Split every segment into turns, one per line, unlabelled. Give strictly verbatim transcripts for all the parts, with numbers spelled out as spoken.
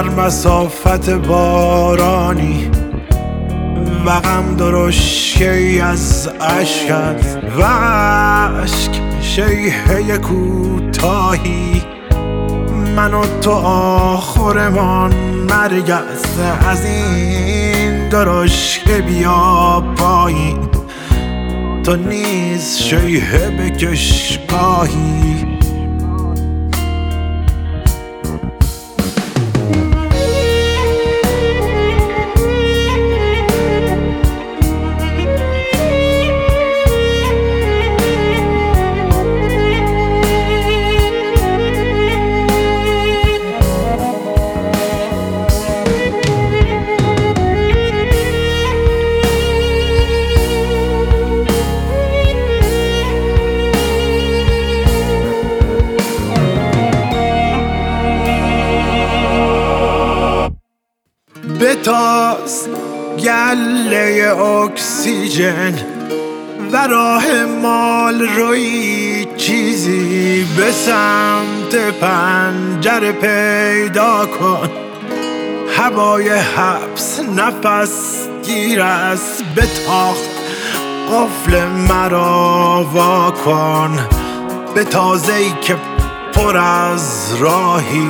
در مسافت بارانی و غم درشکی از عشقت و عشق شیهه کوتاهی، من و تو آخرمان مرگ است. از این درشکه بیا پایین، تو نیز شیهه بکش گاهی. بتاز گله اکسیژن و راه مال روی چیزی به سمت پنجره پیدا کن. هوای حبس نفس گیر است، به تاخت قفل مرا وا کن. به تازه‌ای که پر از راهی،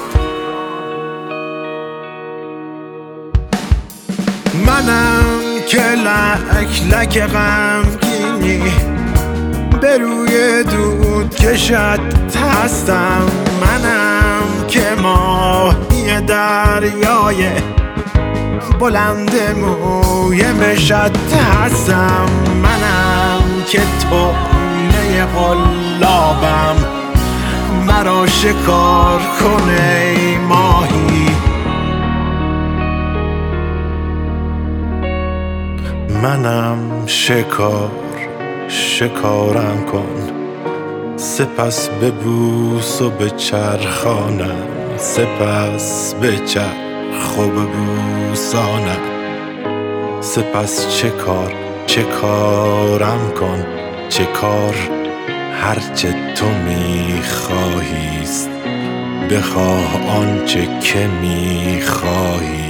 منم که لک لک غمگینی به روی دود کشت هستم. منم که ماهی دریای بلند موی مشت هستم. منم که طعمه قلابم، مرا شکار کنه ای ماهی. منم شکار، شکارم کن، سپس ببوس و بچرخانم، سپس بچرخ و ببوسانم. سپس چه کار، چه کارم کن، چه کار هرچه تو میخواهیست، بخواه آنچه که میخواهی.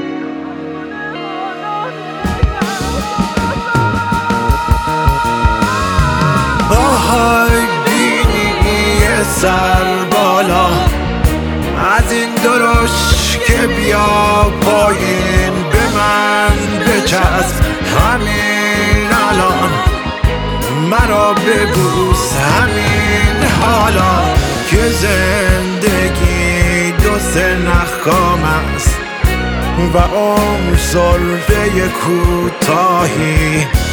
آهای بینی سر بالا، از این درشکه بیا پایین. به من بچسب همین الان، مرا ببوس همین حالا، که زندگی دو سه نخکام است و عمر سلفه کوتاهی.